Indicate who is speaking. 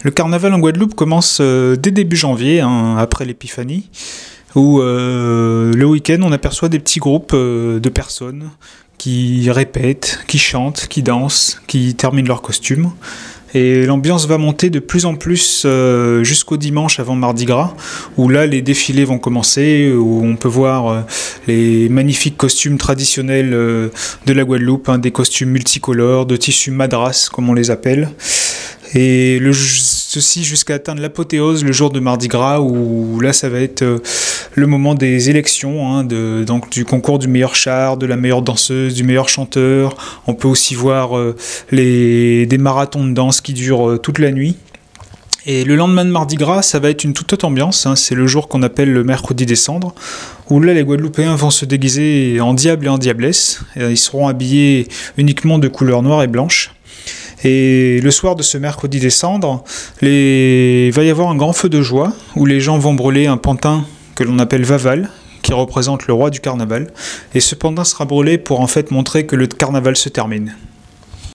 Speaker 1: Le carnaval en Guadeloupe commence dès début janvier, hein, après l'épiphanie, où le week-end on aperçoit des petits groupes de personnes qui répètent, qui chantent, qui dansent, qui terminent leur costume. Et l'ambiance va monter de plus en plus jusqu'au dimanche avant Mardi Gras, où là les défilés vont commencer, où on peut voir les magnifiques costumes traditionnels de la Guadeloupe, hein, des costumes multicolores, de tissu madras comme on les appelle. Et ceci jusqu'à atteindre l'apothéose le jour de Mardi Gras, où là ça va être le moment des élections, hein, donc du concours du meilleur char, de la meilleure danseuse, du meilleur chanteur. On peut aussi voir des marathons de danse qui durent toute la nuit. Et le lendemain de Mardi Gras, ça va être une toute autre ambiance, hein, c'est le jour qu'on appelle le mercredi des cendres, où là les Guadeloupéens vont se déguiser en diable et en diablesse. Et ils seront habillés uniquement de couleur noire et blanche. Et le soir de ce mercredi des cendres, il va y avoir un grand feu de joie où les gens vont brûler un pantin que l'on appelle Vaval, qui représente le roi du carnaval. Et ce pantin sera brûlé pour en fait montrer que le carnaval se termine.